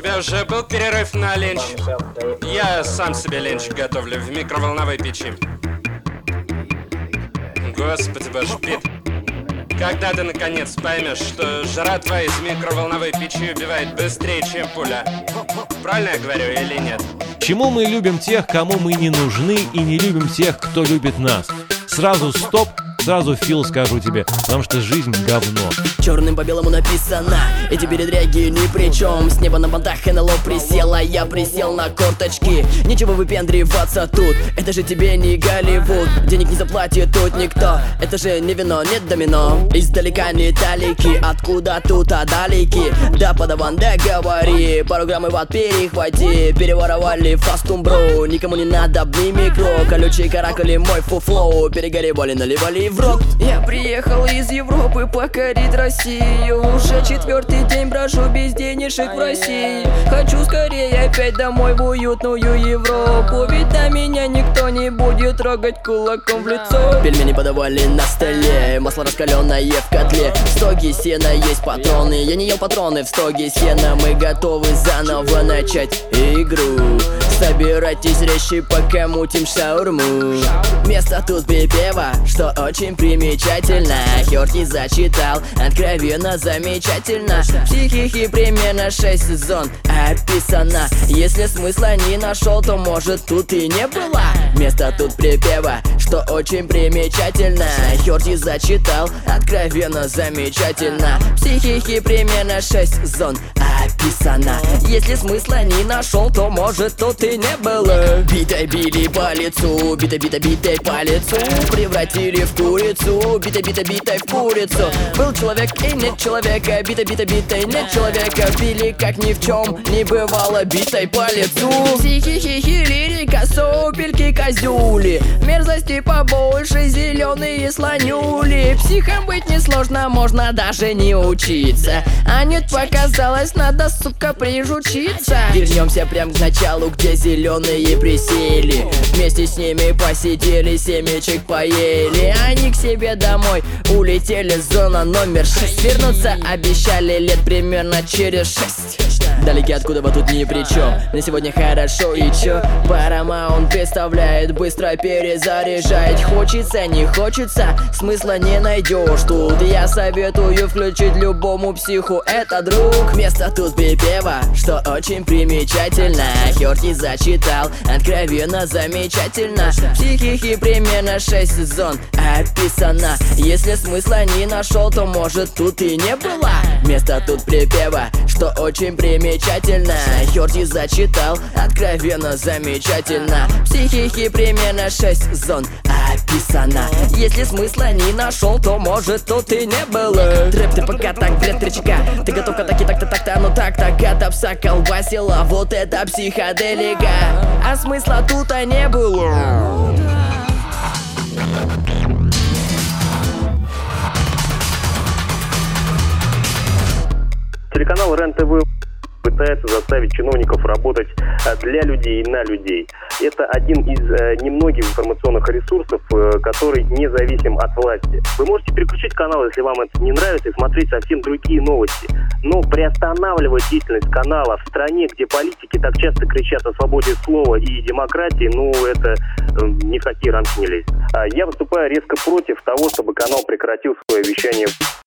тебя уже был перерыв на ленч? Я сам себе ленч готовлю в микроволновой печи. Господи боже, Пит. Когда ты наконец поймешь, что жратва из микроволновой печи убивает быстрее, чем пуля? Правильно я говорю или нет? Почему мы любим тех, кому мы не нужны, и не любим тех, кто любит нас? Сразу стоп, сразу Фил скажу тебе, потому что жизнь говно. Черным по белому написано, эти передряги ни при чем. С неба на бантах НЛО присела, я присел на корточки. Нечего выпендриваться тут, это же тебе не Голливуд. Денег не заплатит тут никто, это же не вино, нет домино. Издалека не далеки, откуда тут далеки. Да, подаван, да говори, пару грамм и ват перехвати. Переворовали фастумбру, никому не надо бни микро. Колючие каракули мой фуфлоу, перегоревали, наливали в рот. Я приехал из Европы покорить Россию. Уже 4-й день брожу без денежек в России. Хочу скорее опять домой в уютную Европу. Ведь на меня никто не будет трогать кулаком в лицо. Пельмени подавали на столе, масло раскаленное в котле. В стоге сена есть патроны, я не ел патроны в стоге сена. Мы готовы заново начать игру. Собирайтесь резче, пока мутим шаурму. Место тут припева, что очень примечательно. Хёрти зачитал, откровенно замечательно. В психихе примерно 6 зон описано. Если смысла не нашел, то может тут и не было. Место тут припева, что очень примечательно. Хёрти зачитал, откровенно замечательно. В психихе примерно 6 зон описано. Если смысла не нашел, то может тут и не было. Битой били по лицу, битой по лицу. Превратили в курицу, битой в курицу. Был человек и нет человека, битой нет человека. Били как ни в чем не бывало, битой по лицу. Хи-хи-хи-хи, лирика, сопельки, козюли. Мерзости побольше, зеленые слонюли. Психом быть несложно, можно даже не учиться. А нет, показалось, надо, сука, прижучиться. Вернемся прям к началу, где зеленые присели. Вместе с ними посидели, семечек поели. Они к себе домой улетели, зона номер 6. Вернуться обещали лет примерно через 6. Далеки откуда вот тут ни при чем. На сегодня хорошо и чё? Paramount представляет, быстро перезаряжать. Хочется, не хочется, смысла не найдешь тут. Я советую включить любому психу, это друг. Место тут припева, что очень примечательно. Хёрти зачитал, откровенно замечательно. В психихе примерно 6 зон описано. Если смысла не нашел, то может тут и не было. Место тут припева, что очень примечательно. Хёрти зачитал, откровенно замечательно. В психихе примерно 6 зон описано. Если смысла не нашел, то может тут и не было. Трэп, ты пока так, блядь, тречка. Ты готов к атаке, так-то, ну так-то. Гата пса колбасила, вот это психоделика. А смысла тут-то не было. Телеканал РЕН-ТВ пытается заставить чиновников работать для людей и на людей. Это один из немногих информационных ресурсов, который независим от власти. Вы можете переключить канал, если вам это не нравится, и смотреть совсем другие новости. Но приостанавливать деятельность канала в стране, где политики так часто кричат о свободе слова и демократии, это ни в какие рамки не лезет. Я выступаю резко против того, чтобы канал прекратил свое вещание.